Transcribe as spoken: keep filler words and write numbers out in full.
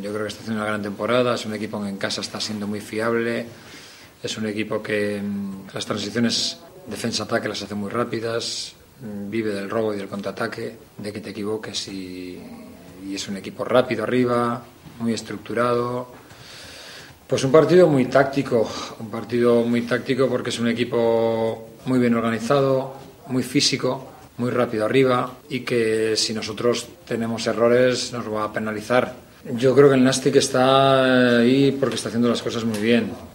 yo creo que está haciendo una gran temporada, es un equipo que en casa está siendo muy fiable, es un equipo que las transiciones defensa-ataque las hace muy rápidas, vive del robo y del contraataque, de que te equivoques y, y es un equipo rápido arriba, muy estructurado. Pues un partido muy táctico, un partido muy táctico porque es un equipo muy bien organizado, muy físico, muy rápido arriba y que si nosotros tenemos errores nos va a penalizar. Yo creo que el Nastic está ahí porque está haciendo las cosas muy bien.